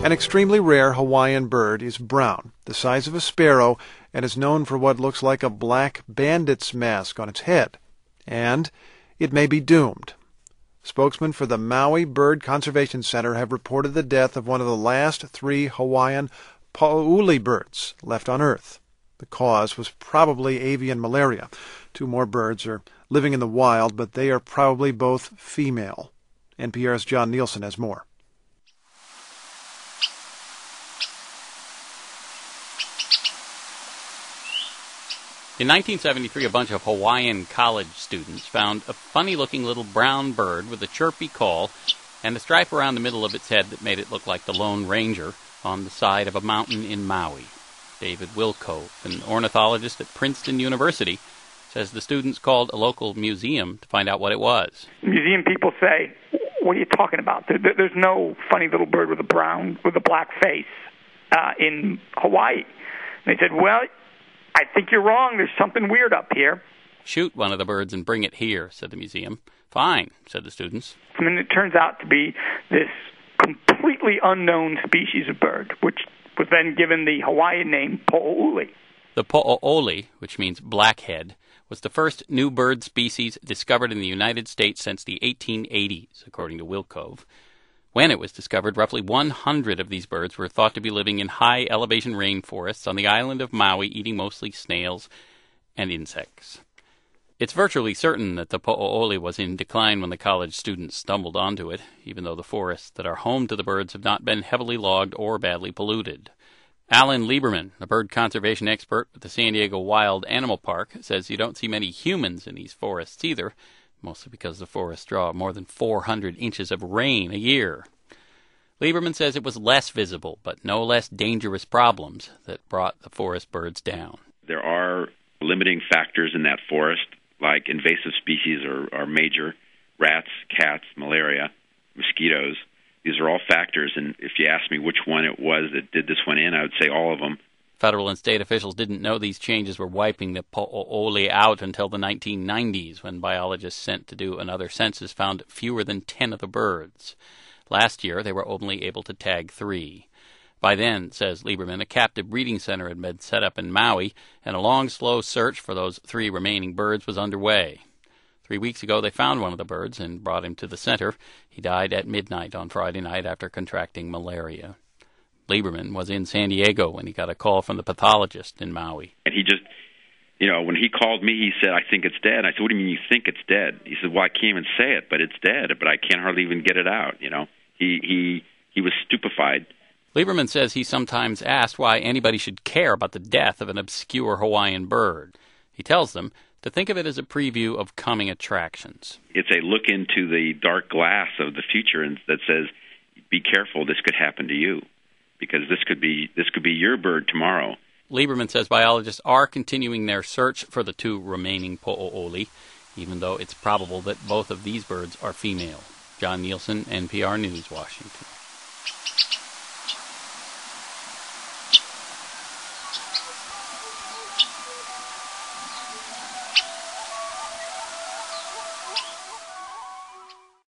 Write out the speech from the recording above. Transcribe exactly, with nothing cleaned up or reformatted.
An extremely rare Hawaiian bird is brown, the size of a sparrow, and is known for what looks like a black bandit's mask on its head. And it may be doomed. Spokesmen for the Maui Bird Conservation Center have reported the death of one of the last three Hawaiian po'olui birds left on Earth. The cause was probably avian malaria. Two more birds are living in the wild, but they are probably both female. N P R's John Nielsen has more. In nineteen seventy-three, a bunch of Hawaiian college students found a funny-looking little brown bird with a chirpy call and a stripe around the middle of its head that made it look like the Lone Ranger on the side of a mountain in Maui. David Wilkove, an ornithologist at Princeton University, says the students called a local museum to find out what it was. Museum people say, what are you talking about? There, there's no funny little bird with a brown, with a black face uh, in Hawaii. And they said, well, I think you're wrong. There's something weird up here. Shoot one of the birds and bring it here, said the museum. Fine, said the students. I mean, it turns out to be this completely unknown species of bird, which was then given the Hawaiian name po'olui. The po'olui, which means blackhead, was the first new bird species discovered in the United States since the eighteen eighties, according to Wilkove. When it was discovered, roughly one hundred of these birds were thought to be living in high-elevation rainforests on the island of Maui, eating mostly snails and insects. It's virtually certain that the po'olui was in decline when the college students stumbled onto it, even though the forests that are home to the birds have not been heavily logged or badly polluted. Alan Lieberman, a bird conservation expert with the San Diego Wild Animal Park, says you don't see many humans in these forests either, mostly because the forests draw more than four hundred inches of rain a year. Lieberman says it was less visible, but no less dangerous problems that brought the forest birds down. There are limiting factors in that forest, like invasive species are, are major, rats, cats, malaria, mosquitoes. These are all factors, and if you ask me which one it was that did this one in, I would say all of them. Federal and state officials didn't know these changes were wiping the po'olui out until the nineteen nineties, when biologists sent to do another census found fewer than ten of the birds. Last year, they were only able to tag three. By then, says Lieberman, a captive breeding center had been set up in Maui, and a long, slow search for those three remaining birds was underway. Three weeks ago, they found one of the birds and brought him to the center. He died at midnight on Friday night after contracting malaria. Lieberman was in San Diego when he got a call from the pathologist in Maui. And he just, you know, when he called me, he said, I think it's dead. I said, what do you mean you think it's dead? He said, well, I can't even say it, but it's dead, but I can't hardly even get it out, you know. He he he was stupefied. Lieberman says he sometimes asked why anybody should care about the death of an obscure Hawaiian bird. He tells them to think of it as a preview of coming attractions. It's a look into the dark glass of the future and that says, be careful, this could happen to you, because this could be this could be your bird tomorrow. Lieberman says biologists are continuing their search for the two remaining po'olui, even though it's probable that both of these birds are female. John Nielsen, N P R News, Washington.